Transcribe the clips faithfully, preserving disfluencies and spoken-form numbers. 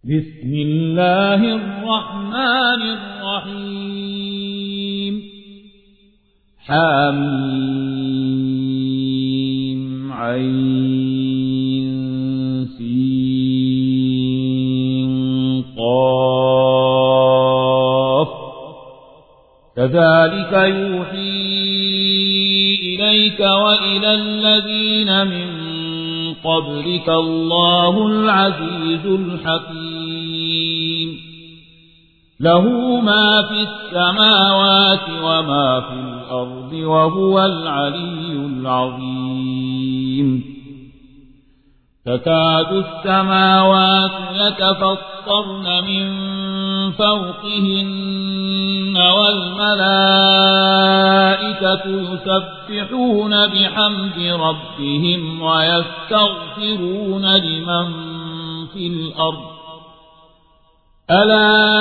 بسم الله الرحمن الرحيم حميم عين سين قاف كذلك يوحي إليك وإلى الذين من قبلك الله العزيز الحكيم له ما في السماوات وما في الأرض وهو العلي العظيم تكاد السماوات يتفطرن من فوقهن والملائكة يسبحون بحمد ربهم ويستغفرون لمن في الأرض ألا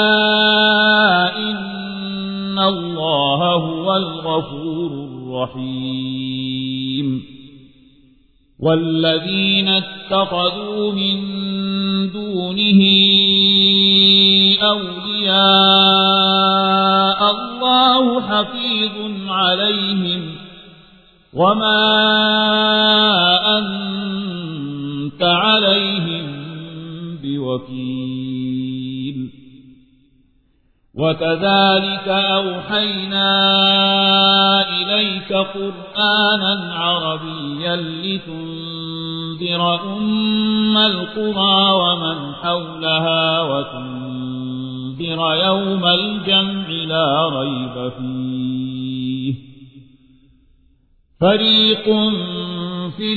إن الله هو الغفور الرحيم والذين اتخذوا من دونه أولياء الله حفيظ عليهم وما أنت عليهم بوكيل وكذلك أوحينا إليك قرآنا عربيا لتنذر أم القرى ومن حولها وتنذر يوم الجمع لا ريب فيه فريق في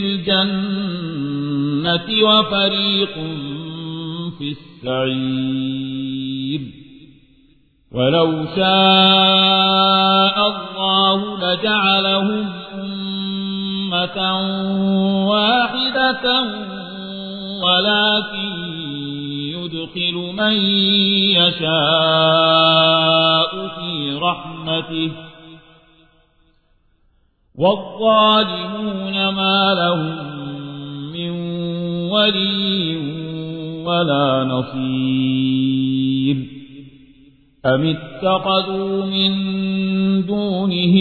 الجنة وفريق في السعير ولو شاء الله لجعلهم أمة واحدة ولكن يدخل من يشاء في رحمته والظالمون ما لهم من ولي ولا نصير أم اتخذوا من دونه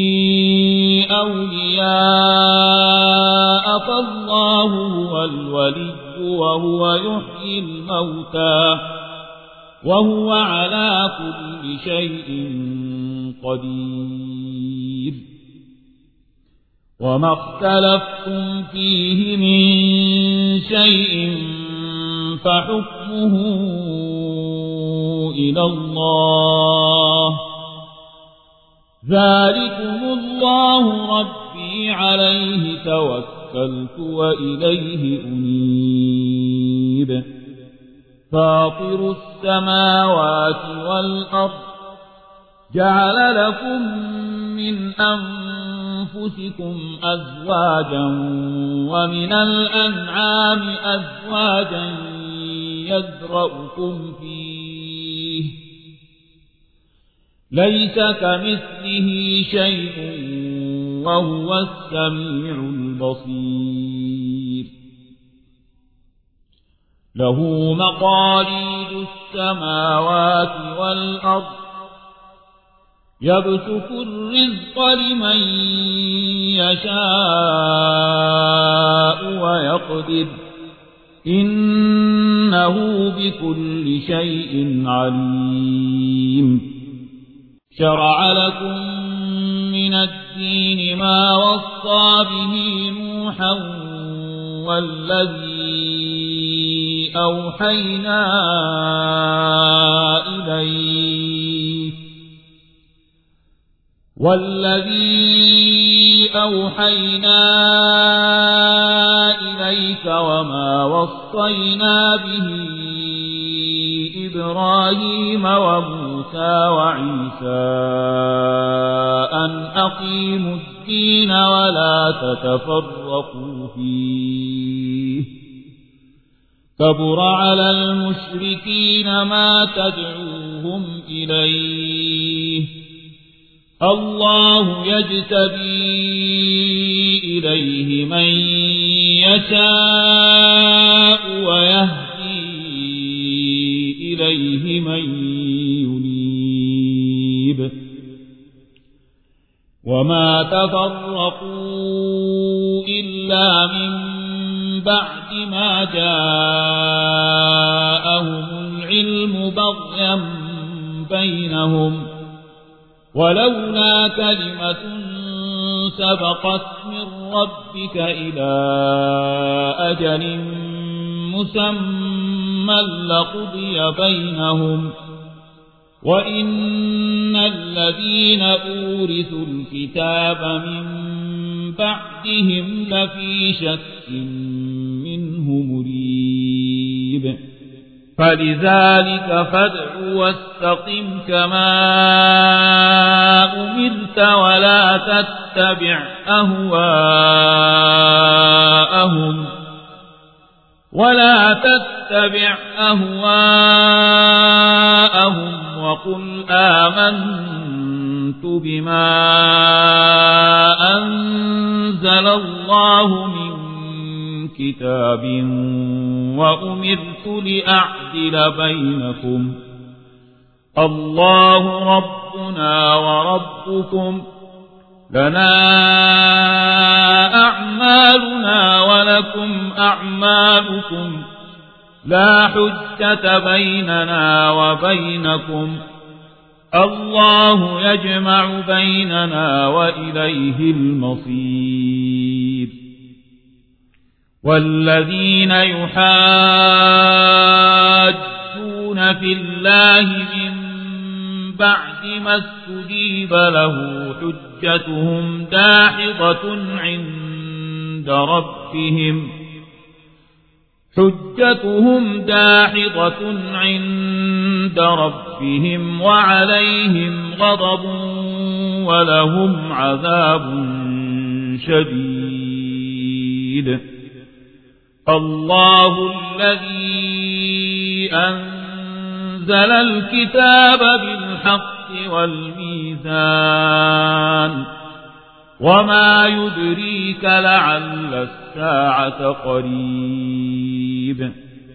أولياء فالله هو الولي وهو يحيي الموتى وهو على كل شيء قدير وما اختلفتم فيه من شيء فحكمه إلى الله ذلكم الله ربي عليه توكلت وإليه أنيب فاطر السماوات والأرض جعل لكم من أنفسكم أزواجا ومن الأنعام أزواجا يذرأكم فيه ليس كمثله شيء وهو السميع البصير له مقاليد السماوات والأرض يبسط الرزق لمن يشاء ويقدر إنه بكل شيء عليم شرع لكم من الدين ما وصى به نوحا والذي أوحينا إليك والذي أوحينا إليك وما وصينا به إبراهيم وموسى وعيسى أن أقيموا الدين ولا تتفرقوا فيه كبر على المشركين ما تدعوهم إليه الله يجتبي إليه من يشاء ويهدي إليه من ينيب وما تفرقوا إلا من بعد ما جاءهم العلم بغيا بينهم ولولا كلمة سبقت من ربك إلى أجل مسمى لقضي بينهم وإن الذين أورثوا الكتاب من بعدهم لفي شك منه مريب فلذلك فادع واستقم كما أمرت ولا تتبع أهواءهم ولا تتبع أهواءهم وقل آمنت بما أنزل الله من كتاب وأمرت لأعدل بينكم الله ربنا وربكم لنا أعمالنا ولكم أعمالكم لا حجة بيننا وبينكم الله يجمع بيننا وإليه المصير والذين يحاجون في الله من بعد ما استجيب له حجتهم داحضة عند ربهم حجتهم داحضة عند ربهم وعليهم غضب ولهم عذاب شديد الله الذي أنزل الكتاب بالحق والميزان وما يدريك لعل الساعة قريب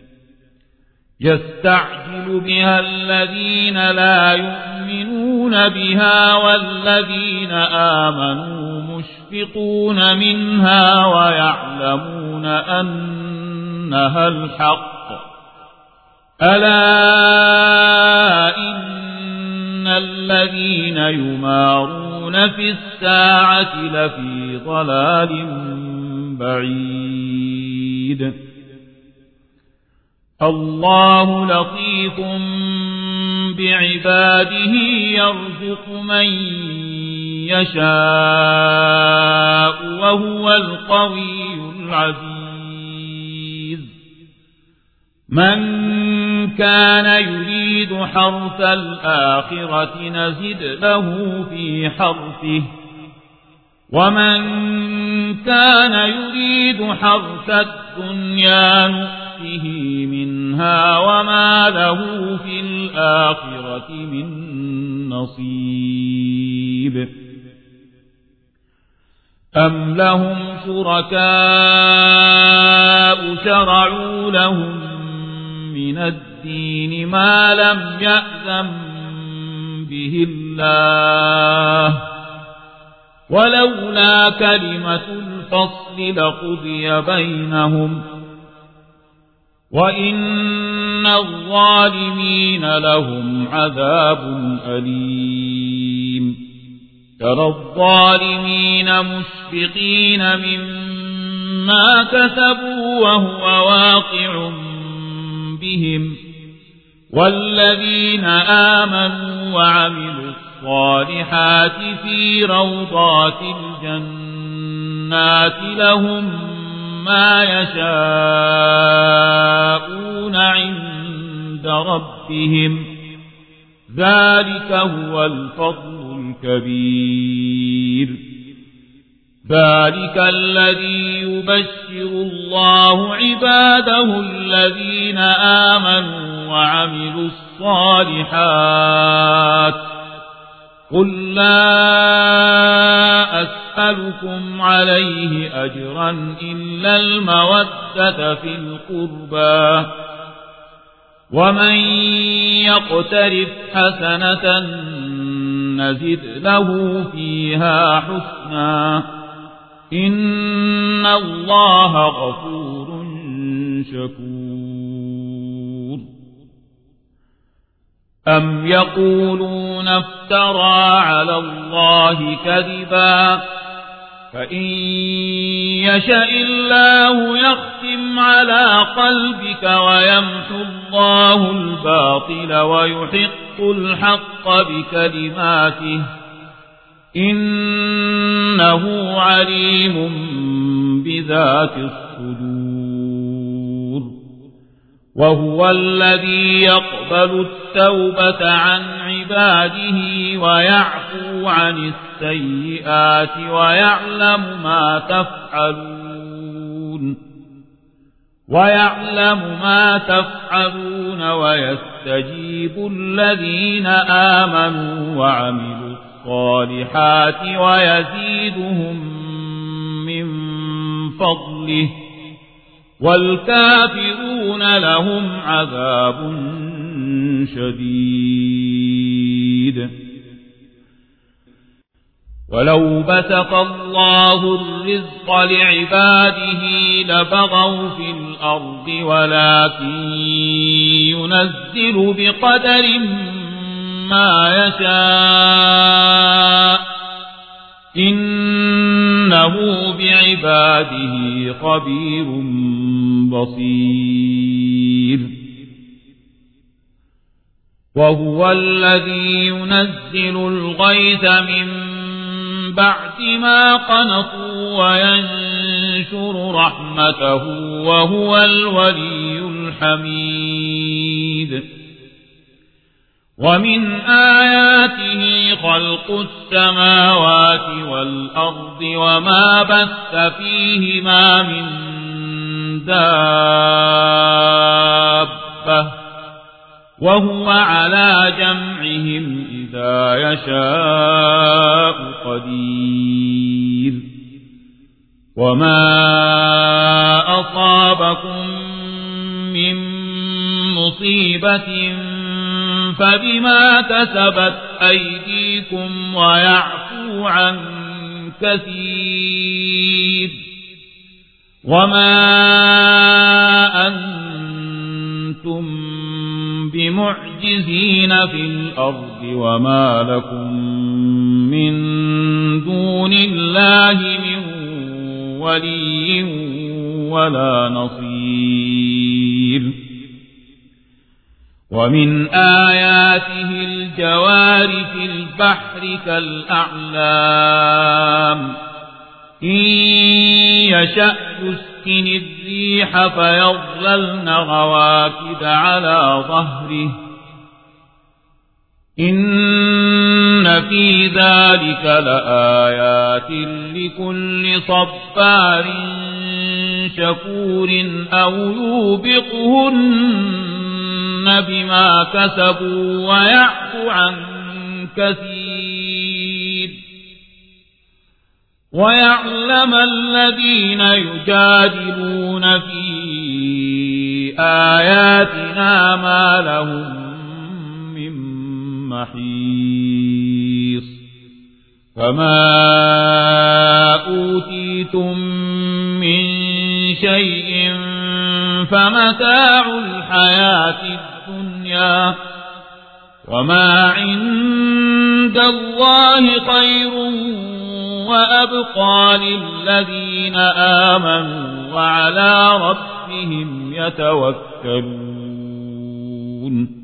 يستعجل بها الذين لا يؤمنون بها والذين آمنوا مشفقون منها ويعلمون أنها الحق ألا إن الذين يمارون في الساعة لفي ضلال بعيد الله لطيف بعباده يرزق من يشاء وهو القوي العزيز من كان يريد حرث الآخرة نزد له في حرثه ومن كان يريد حرث الدنيا نؤته منها وما له في الآخرة من نصيب أم لهم شركاء شرعوا لهم من الدين ما لم يأذن به الله ولولا كلمة الفصل لقضي بينهم وإن الظالمين لهم عذاب أليم ترى الظالمين مشفقين مما كسبوا وهو واقع بهم والذين آمنوا وعملوا الصالحات في روضات الجنات لهم ما يشاءون عند ربهم ذلك هو الفضل الكبير ذلك الذي يبشر الله عباده الذين آمنوا وعملوا الصالحات قل لا أسألكم عليه أجرا إلا المودة في القربى ومن يقترف حسنة نزد له فيها حسنا إن الله غفور شكور أم يقولون افترى على الله كذبا فإن يشاء الله يختم على قلبك ويمحو الله الباطل ويحق الحق بكلماته إنه عليم بذات الصدور وهو الذي يقبل التوبة عن عباده ويعفو عن السيئات ويعلم ما تفعلون ويعلم ما تفعلون ويستجيب الذين آمنوا وعملوا الصالحات ويزيدهم من فضله والكافرون لهم عذاب شديد ولو بسط الله الرزق لعباده لبغوا في الأرض ولكن ينزل بقدر ما يشاء إنه بعباده خبير بصير وهو الذي ينزل الغيث من بعد ما قنطوا وينشر رحمته وهو الولي الحميد ومن آياته خلق السماوات والأرض وما بث فيهما من دابة وهو على جمعهم إذا يشاء قدير وما أصابكم من مصيبة فبما كسبت أيديكم ويعفو عن كثير وما أنتم بمعجزين في الأرض وما لكم من دون الله من ولي ولا نصير ومن آياته الجوار في البحر كالأعلام إن يشأ يسكن الريح فيظللن رواكد على ظهره إن في ذلك لآيات لكل صبار شكور أو يوبقهن بما كسبوا ويعفو عن كثير ويعلم الذين يجادلون في آياتنا ما لهم من محيص فما أوتيتم من شيء فمتاع الحياة الدنيا وما عند الله خير وأبقى للذين آمنوا وعلى ربهم يتوكلون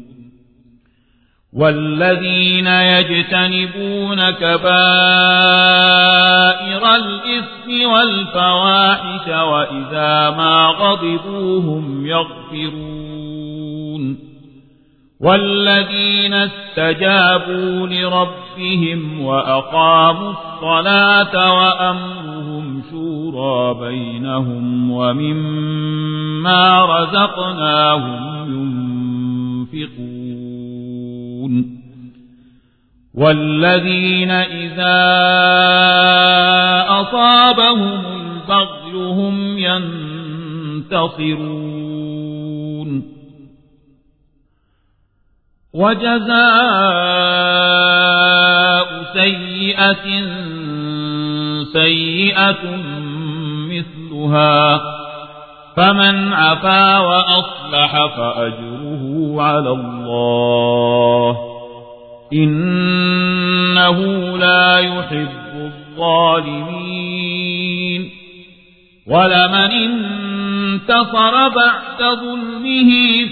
والذين يجتنبون كبائر الإثم والفواحش وإذا ما غضبوا هم يغفرون والذين استجابوا لربهم وأقاموا الصلاة وأمرهم شورى بينهم ومما رزقناهم ينفقون والذين إذا أصابهم البغي هم ينتصرون وجزاء سيئة سيئة مثلها فمن عفا وأصلح فأجره على الله إنه لا يحب الظالمين ولمن انتصر بعد ظلمه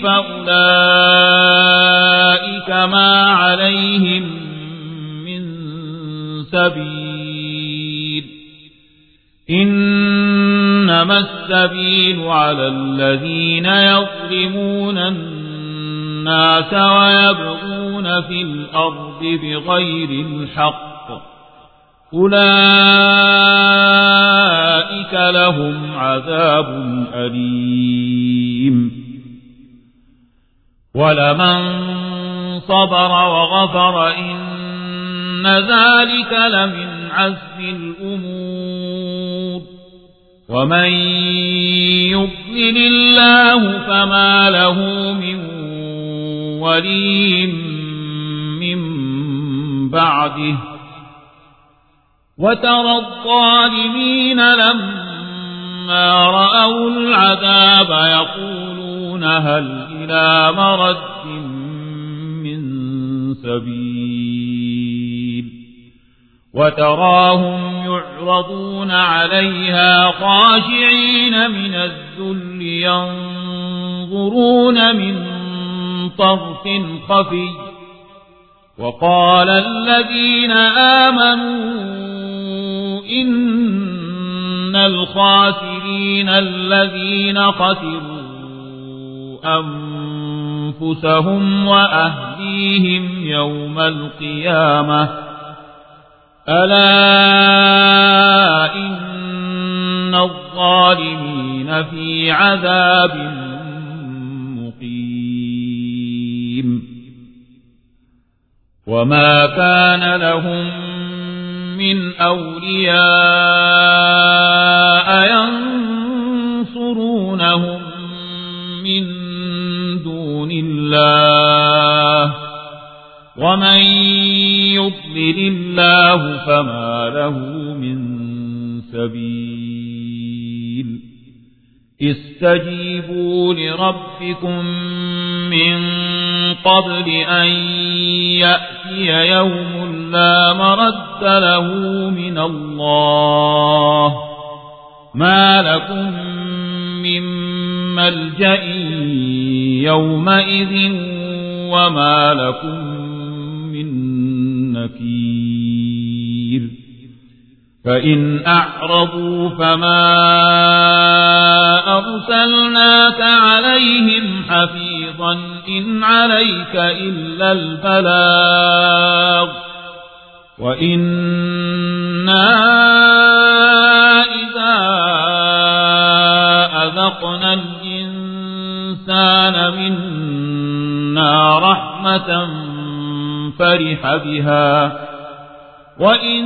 فأولئك ما عليهم من سبيل إنما السبيل على الذين يظلمون الناس ويبغون في الأرض بغير الحق أولئك لهم عذاب أليم ولمن صبر وغفر إن ذلك لمن عزم الأمور ومن يضلل الله فما له من ولي من بعده وترى الظالمين لما رأوا العذاب يقولون هل إلى مرد من سبيل وتراهم يعرضون عليها خاشعين من الذل ينظرون من طرف خفي وقال الذين آمنوا إن الخاسرين الذين خسروا أنفسهم وأهليهم يوم القيامة ألا إن الظالمين في عذاب مقيم وما كان لهم من أولياء ينصرونهم من دون الله ومن يضلل الله فما له من سبيل استجيبوا لربكم من قبل أن يأتي يوم لا مرد له من الله ما لكم من ملجأ يومئذ وما لكم من نكير فإن أعرضوا فما أرسلناك عليهم حفيظا إن عليك إلا البلاغ وإنا إذا أذقنا الإنسان منا رحمة فرح بها وإن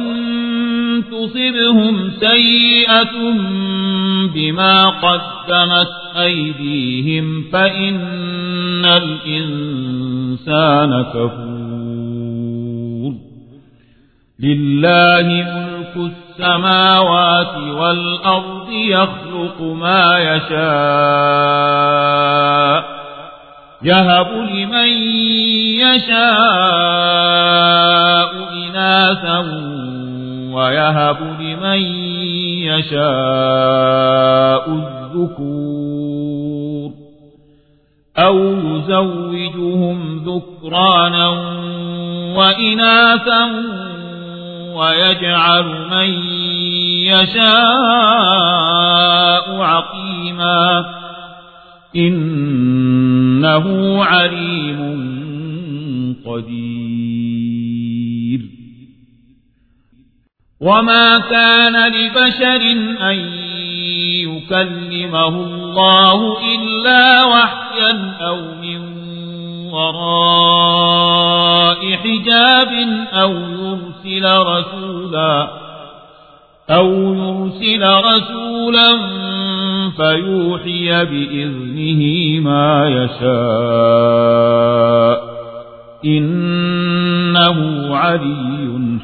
تصبهم سيئة بما قدمت أيديهم فإن الإنسان كفور لله ملك السماوات والأرض يخلق ما يشاء يهب لمن يشاء إناثا ويهب لمن يشاء الذكور أو يزوجهم ذكرانا وإناثا ويجعل من يشاء عقيما إنه عليم قدير وما كان لبشر أن يكلمه الله إلا وحيا أو من وراء حجاب أو يرسل رسولا أو يرسل رسولا فيوحي بإذنه ما يشاء إنه علي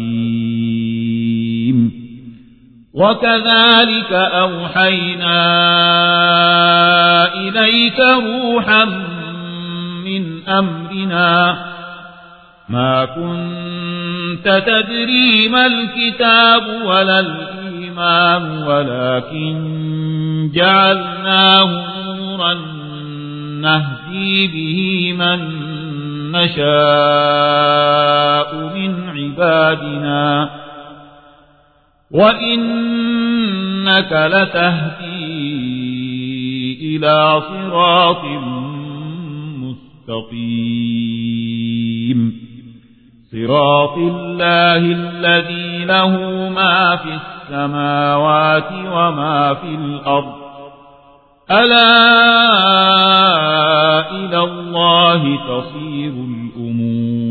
حكيم وكذلك أوحينا إليك روحا من أمرنا ما كنت تدري ما الكتاب ولا الإيمان ولكن جعلناه نورا نهدي به من نشاء من عبادنا وإنك لتهدي إلى صراط مستقيم صراط الله الذي له ما في السماوات وما في الأرض ألا إلى الله تصير الأمور